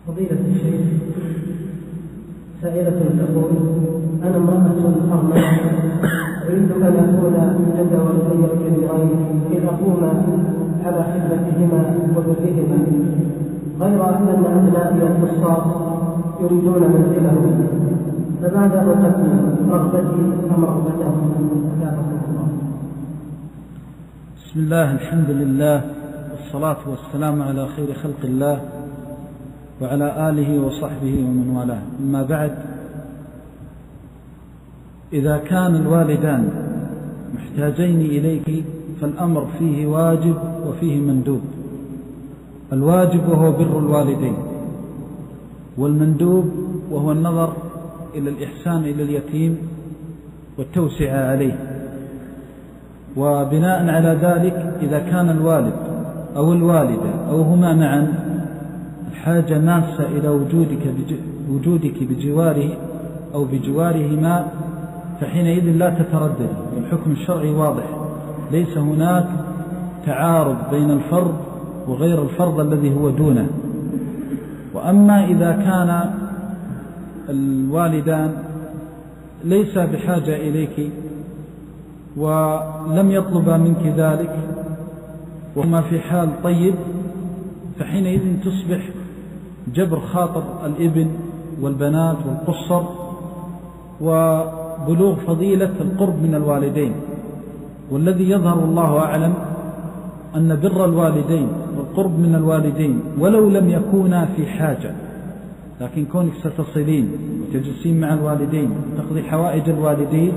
فضيلة الشيخ، سائلة تقول: أنا امرأة أرملة أريد أن أكون عند والدي الكبيرين لأقوم على خدمتهما وبرهما، غير أن أبنائي القصار يريدون منزلهم، فماذا أقدم، رغبتي أم رغبتهم؟ أجابكم الله. بسم الله، الحمد لله، والصلاة والسلام على خير خلق الله وعلى آله وصحبه ومن والاه. أما بعد، إذا كان الوالدان محتاجين إليك فالأمر فيه واجب وفيه مندوب. الواجب وهو بر الوالدين، والمندوب وهو النظر إلى الإحسان إلى اليتيم والتوسعة عليه. وبناء على ذلك، إذا كان الوالد أو الوالدة أو هما معا حاجة ماسة إلى وجودك بجواره أو بجوارهما، فحينئذ لا تتردد، والحكم الشرعي واضح، ليس هناك تعارض بين الفرض وغير الفرض الذي هو دونه. وأما إذا كان الوالدان ليس بحاجة إليك ولم يطلبا منك ذلك وهما في حال طيب، فحينئذ تصبح جبر خاطر الابن والبنات والقصر وبلوغ فضيلة القرب من الوالدين. والذي يظهر الله أعلم أن بر الوالدين والقرب من الوالدين ولو لم يكونا في حاجة، لكن كونك ستصلين وتجلسين مع الوالدين وتقضي حوائج الوالدين،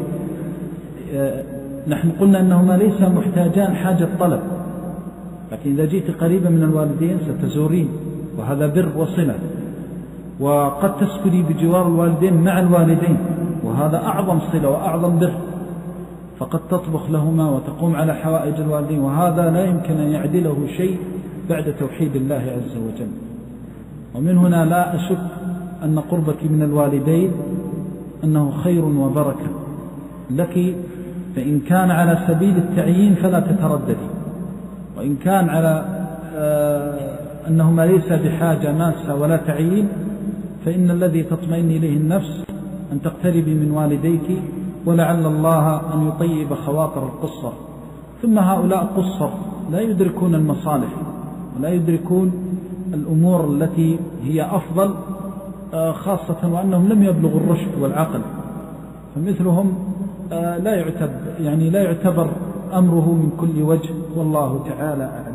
نحن قلنا أنهما ليس محتاجان حاجة طلب، لكن إذا جئت قريبا من الوالدين ستزورين، وهذا بر وصلة. وقد تسكني بجوار الوالدين مع الوالدين، وهذا أعظم صلة وأعظم بر، فقد تطبخ لهما وتقوم على حوائج الوالدين، وهذا لا يمكن أن يعدله شيء بعد توحيد الله عز وجل. ومن هنا لا أشك أن قربك من الوالدين أنه خير وبركة لك، فإن كان على سبيل التعيين فلا تترددي، وإن كان على أنهما ليس بحاجة ماسة ولا تعيين، فإن الذي تطمئن إليه النفس أن تقتربي من والديك، ولعل الله أن يطيب خواطر القصر. ثم هؤلاء قصر لا يدركون المصالح ولا يدركون الأمور التي هي أفضل، خاصة وأنهم لم يبلغوا الرشد والعقل، فمثلهم لا يعتبر أمره من كل وجه، والله تعالى أعلم.